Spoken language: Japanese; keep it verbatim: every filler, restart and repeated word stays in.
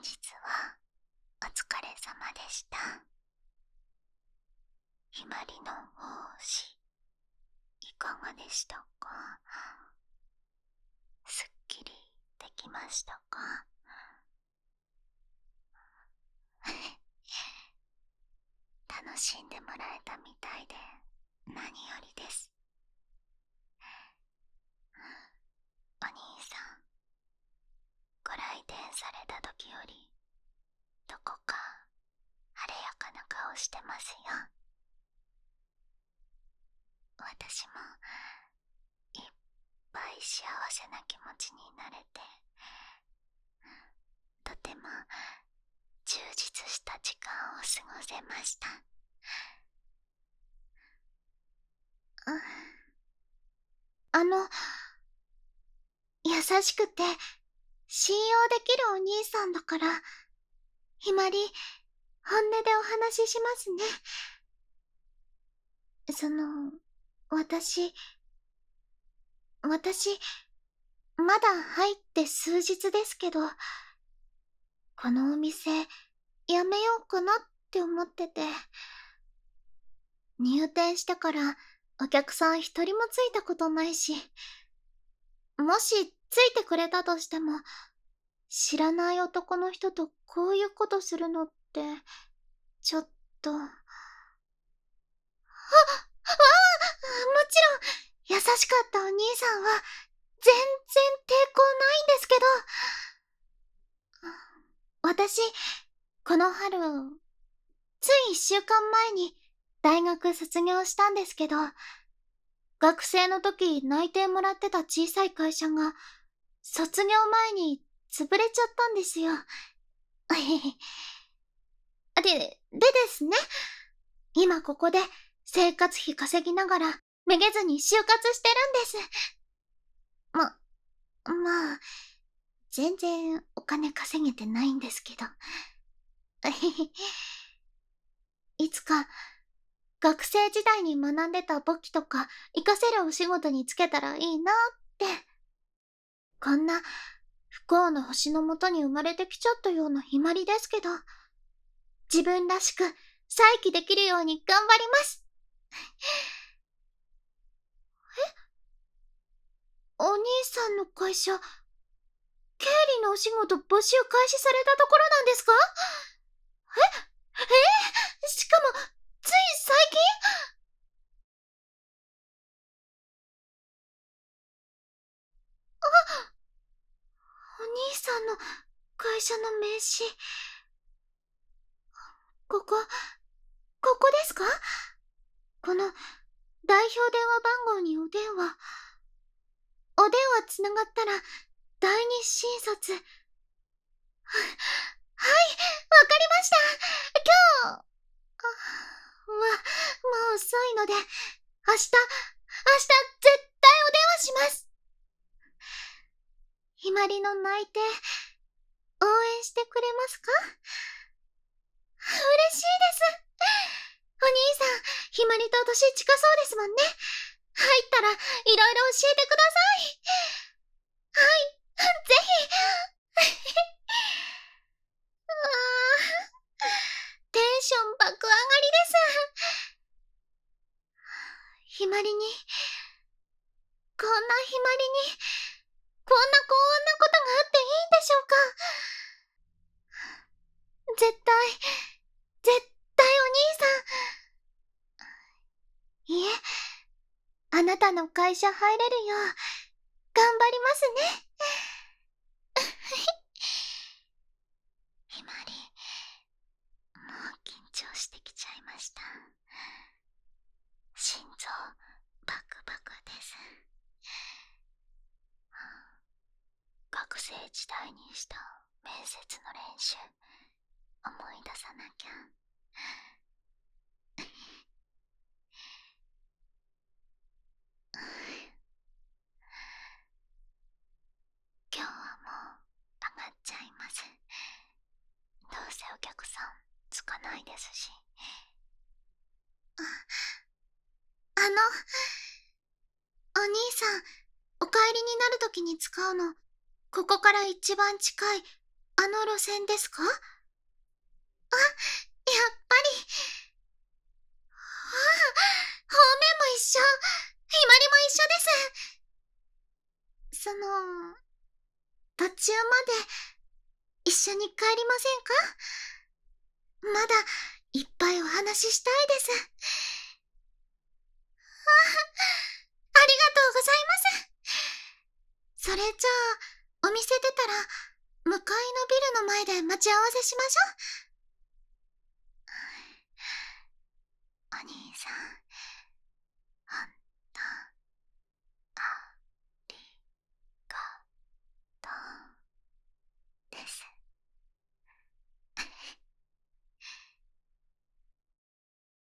日はお疲れ様でした。ひまりの奉仕いかがでしたか？すっきりできましたか？楽しんでもらえたみたいで何よりです。お兄さん、ご来店された時よりどこか晴れやかな顔してますよ。私もいっぱい幸せな気持ちになれて、とても充実した時間を過ごせました。あの、優しくて信用できるお兄さんだから、ひまり、本音でお話ししますね。その、私、私、まだ入って数日ですけど、このお店、やめようかなって思ってて。入店してからお客さん一人もついたことないし、もしついてくれたとしても、知らない男の人とこういうことするのって、ちょっと。あ、ああ、もちろん、優しかったお兄さんは、全然抵抗ないんですけど、私、この春、つい一週間前に大学卒業したんですけど、学生の時内定もらってた小さい会社が、卒業前に潰れちゃったんですよ。で、でですね、今ここで生活費稼ぎながらめげずに就活してるんです。ま、まあ、全然お金稼げてないんですけど。いつか、学生時代に学んでた簿記とか活かせるお仕事に就けたらいいなって。こんな不幸の星のもとに生まれてきちゃったようなひまりですけど、自分らしく再起できるように頑張ります。え？お兄さんの会社、経理のお仕事募集開始されたところなんですか？え？えー、しかも、つい最近？あ、お兄さんの会社の名刺。ここ、ここですか？この代表電話番号にお電話。お電話つながったら、第二診察。は、はい、わかりました。今日、は、もう遅いので、明日、明日絶対お電話します。ひまりの内定、応援してくれますか？嬉しいです。お兄さん、ひまりと年近そうですもんね。入ったらいろいろ教えてください。はい、ぜひ。あー、テンション爆上がりです。ひまりに、こんなひまりに、こんな幸運なことがあっていいんでしょうか？絶対、絶対お兄さん。いえ、あなたの会社入れるよう、頑張りますね。ひまり、もう緊張してきちゃいました。心臓バクバクです。学生時代にした面接の練習、思い出さなきゃ。今日はもう上がっちゃいます。どうせお客さんつかないですし。あ、あの、お兄さん、お帰りになるときに使うの、ここから一番近いあの路線ですか？あ、やっぱり。ああ、方面も一緒。決まりも一緒です。その、途中まで一緒に帰りませんか？まだいっぱいお話ししたいです。あ、ありがとうございます。それじゃあ、お店出たら、向かいのビルの前で待ち合わせしましょう。お兄さん、本